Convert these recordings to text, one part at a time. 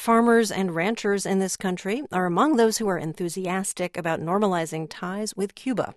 Farmers and ranchers in this country are among those who are enthusiastic about normalizing ties with Cuba.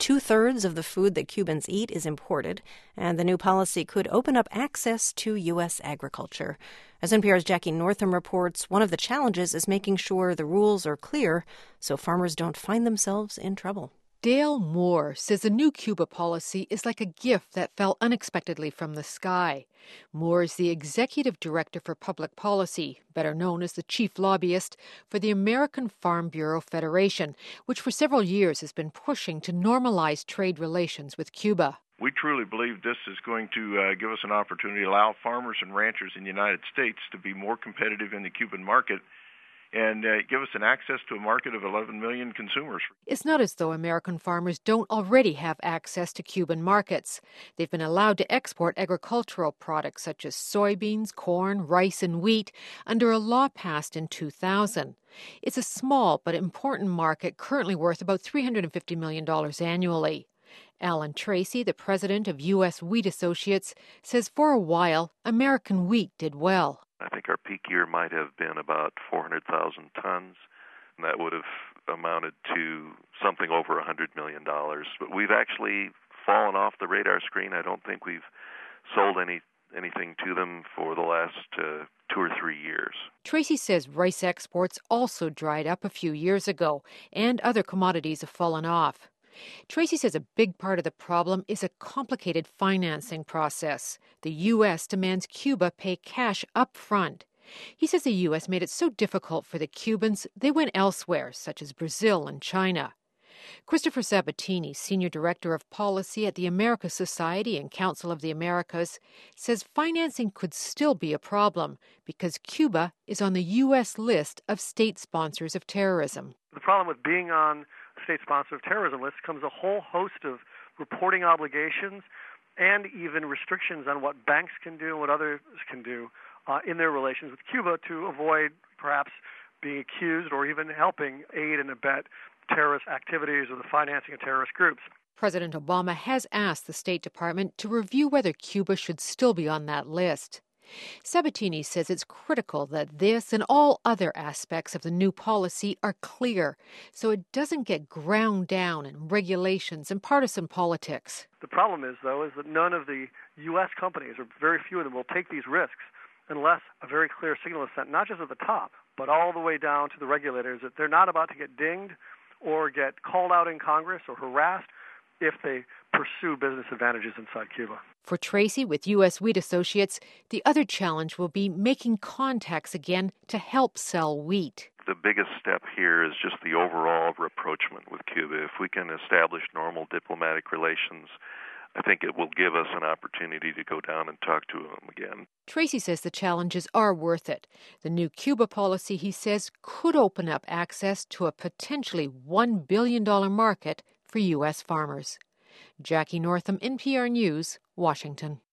2/3 of the food that Cubans eat is imported, and the new policy could open up access to U.S. agriculture. As NPR's Jackie Northam reports, one of the challenges is making sure the rules are clear so farmers don't find themselves in trouble. Dale Moore says the new Cuba policy is like a gift that fell unexpectedly from the sky. Moore is the executive director for public policy, better known as the chief lobbyist for the American Farm Bureau Federation, which for several years has been pushing to normalize trade relations with Cuba. We truly believe this is going to give us an opportunity to allow farmers and ranchers in the United States to be more competitive in the Cuban market and give us an access to a market of 11 million consumers. It's not as though American farmers don't already have access to Cuban markets. They've been allowed to export agricultural products such as soybeans, corn, rice, and wheat under a law passed in 2000. It's a small but important market currently worth about $350 million annually. Alan Tracy, the president of U.S. Wheat Associates, says for a while, American wheat did well. I think our peak year might have been about 400,000 tons, and that would have amounted to something over $100 million. But we've actually fallen off the radar screen. I don't think we've sold anything to them for the last 2 or 3 years. Tracy says rice exports also dried up a few years ago, and other commodities have fallen off. Tracy says a big part of the problem is a complicated financing process. The U.S. demands Cuba pay cash up front. He says the U.S. made it so difficult for the Cubans, they went elsewhere, such as Brazil and China. Christopher Sabatini, Senior Director of Policy at the America Society and Council of the Americas, says financing could still be a problem because Cuba is on the U.S. list of state sponsors of terrorism. The problem with being on state sponsor of terrorism list comes a whole host of reporting obligations and even restrictions on what banks can do and what others can do in their relations with Cuba to avoid perhaps being accused or even helping aid and abet terrorist activities or the financing of terrorist groups. President Obama has asked the State Department to review whether Cuba should still be on that list. Sabatini says it's critical that this and all other aspects of the new policy are clear so it doesn't get ground down in regulations and partisan politics. The problem is, though, is that none of the U.S. companies, or very few of them, will take these risks unless a very clear signal is sent, not just at the top, but all the way down to the regulators, that they're not about to get dinged or get called out in Congress or harassed if they pursue business advantages inside Cuba. For Tracy with U.S. Wheat Associates, the other challenge will be making contacts again to help sell wheat. The biggest step here is just the overall rapprochement with Cuba. If we can establish normal diplomatic relations, I think it will give us an opportunity to go down and talk to them again. Tracy says the challenges are worth it. The new Cuba policy, he says, could open up access to a potentially $1 billion market for U.S. farmers. Jackie Northam, NPR News, Washington.